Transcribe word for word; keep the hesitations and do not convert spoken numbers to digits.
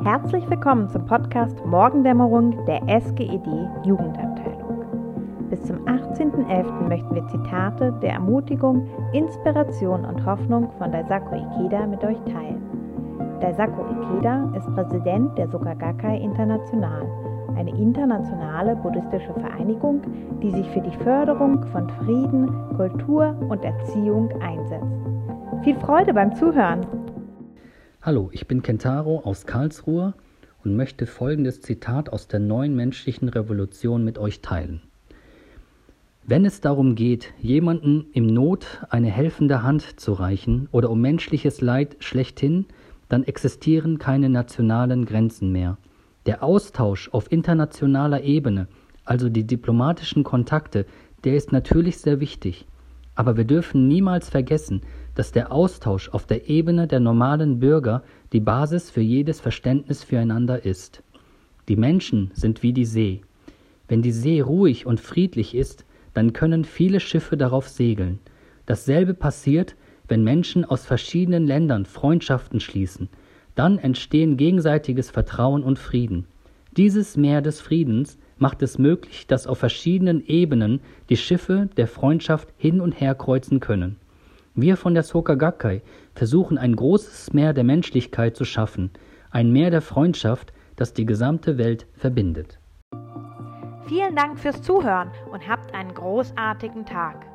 Herzlich willkommen zum Podcast Morgendämmerung der S G E D Jugendabteilung. Bis zum achtzehnten elften möchten wir Zitate der Ermutigung, Inspiration und Hoffnung von Daisaku Ikeda mit euch teilen. Daisaku Ikeda ist Präsident der Soka Gakkai International, eine internationale buddhistische Vereinigung, die sich für die Förderung von Frieden, Kultur und Erziehung einsetzt. Viel Freude beim Zuhören! Hallo, ich bin Kentaro aus Karlsruhe und möchte folgendes Zitat aus der neuen menschlichen Revolution mit euch teilen. Wenn es darum geht, jemandem im Not eine helfende Hand zu reichen oder um menschliches Leid schlechthin, dann existieren keine nationalen Grenzen mehr. Der Austausch auf internationaler Ebene, also die diplomatischen Kontakte, der ist natürlich sehr wichtig. Aber wir dürfen niemals vergessen, dass der Austausch auf der Ebene der normalen Bürger die Basis für jedes Verständnis füreinander ist. Die Menschen sind wie die See. Wenn die See ruhig und friedlich ist, dann können viele Schiffe darauf segeln. Dasselbe passiert, wenn Menschen aus verschiedenen Ländern Freundschaften schließen. Dann entstehen gegenseitiges Vertrauen und Frieden. Dieses Meer des Friedens macht es möglich, dass auf verschiedenen Ebenen die Schiffe der Freundschaft hin und her kreuzen können. Wir von der Soka Gakkai versuchen ein großes Meer der Menschlichkeit zu schaffen, ein Meer der Freundschaft, das die gesamte Welt verbindet. Vielen Dank fürs Zuhören und habt einen großartigen Tag.